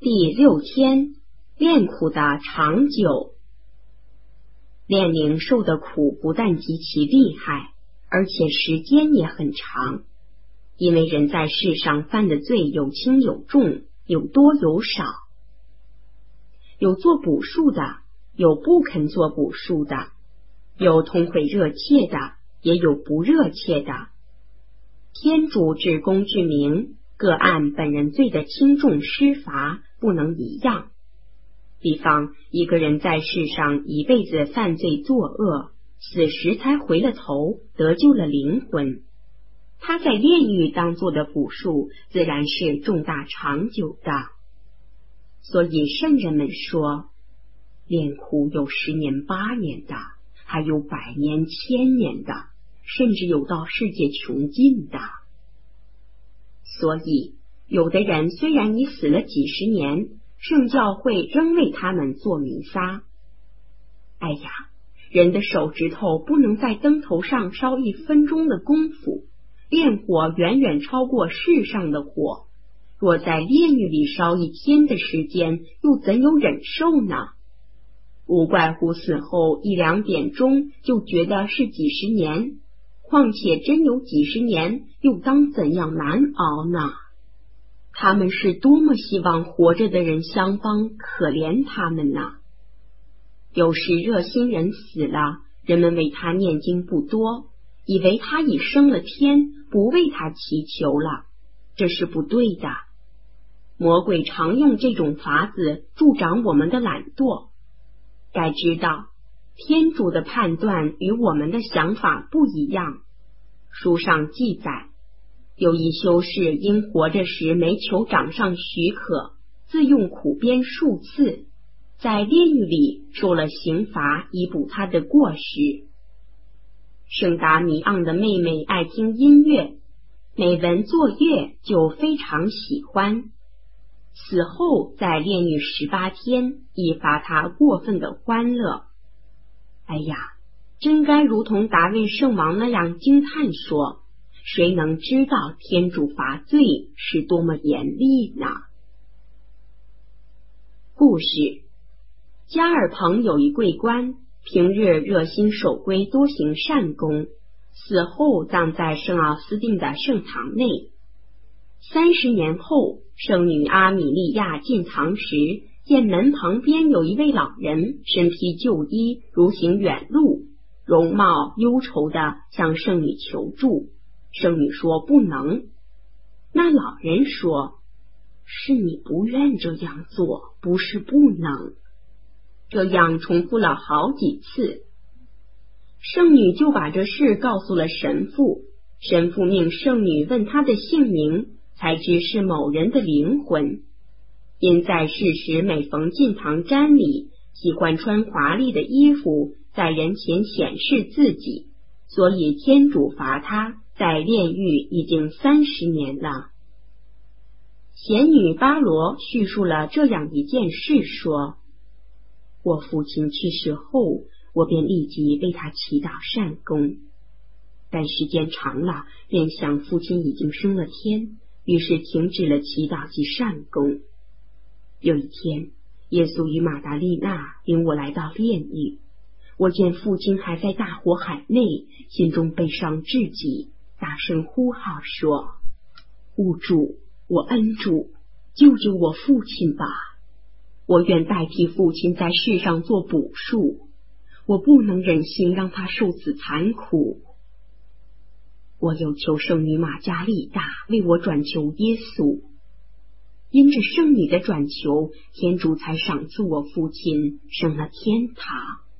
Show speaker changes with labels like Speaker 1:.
Speaker 1: 第6天，恋苦的长久。恋灵受的苦不但极其厉害，而且时间也很长。因为人在世上犯的罪有轻有重，有多有少，有做补数的，有不肯做补数的，有痛悔热切的，也有不热切的。天主至公至明，各按本人罪的轻重施罚，不能一样。比方，一个人在世上一辈子犯罪作恶，死时才回了头，得救了灵魂，他在炼狱当做的补数，自然是重大长久的。所以圣人们说，炼苦有10年8年的，还有100年1000年的，甚至有到世界穷尽的。所以有的人虽然已死了几十年，圣教会仍为他们做弥撒。哎呀，人的手指头不能在灯头上烧1分钟的功夫，炼火远远超过世上的火，若在炼狱里烧1天的时间，又怎有忍受呢？无怪乎死后1、2点钟就觉得是几十年，况且真有几十年，又当怎样难熬呢？他们是多么希望活着的人相帮，可怜他们呢！有时热心人死了，人们为他念经不多，以为他已升了天，不为他祈求了，这是不对的。魔鬼常用这种法子助长我们的懒惰。该知道，天主的判断与我们的想法不一样。书上记载，有一修士因活着时没求掌上许可，自用苦鞭数次，在炼狱里受了刑罚，以补他的过失。圣达米昂的妹妹爱听音乐，每闻作乐就非常喜欢。死后在炼狱18天，以罚他过分的欢乐。哎呀，真该如同达味圣王那样惊叹说，谁能知道天主罚罪是多么严厉呢？故事：加尔彭有一贵官，平日热心守规，多行善功，死后葬在圣奥斯定的圣堂内。30年后，圣女阿米利亚进堂时，见门旁边有一位老人，身披旧衣，如行远路，容貌忧愁地向圣女求助。圣女说不能。那老人说，是你不愿这样做，不是不能。这样重复了好几次。圣女就把这事告诉了神父，神父命圣女问他的姓名，才知是某人的灵魂。因在世时每逢进堂瞻礼，喜欢穿华丽的衣服，在人前显示自己，所以天主罚他在炼狱已经30年了。贤女巴罗叙述了这样一件事，说，我父亲去世后，我便立即为他祈祷善功，但时间长了，便想父亲已经升了天，于是停止了祈祷及善功。有一天，耶稣与马达丽娜领我来到炼狱，我见父亲还在大火海内，心中悲伤至极，大声呼号说，吾主，我恩主，救救我父亲吧！我愿代替父亲在世上做补数，我不能忍心让他受此残苦。我又求圣女玛加丽大为我转求耶稣，因着圣女的转求，天主才赏赐我父亲升了天堂。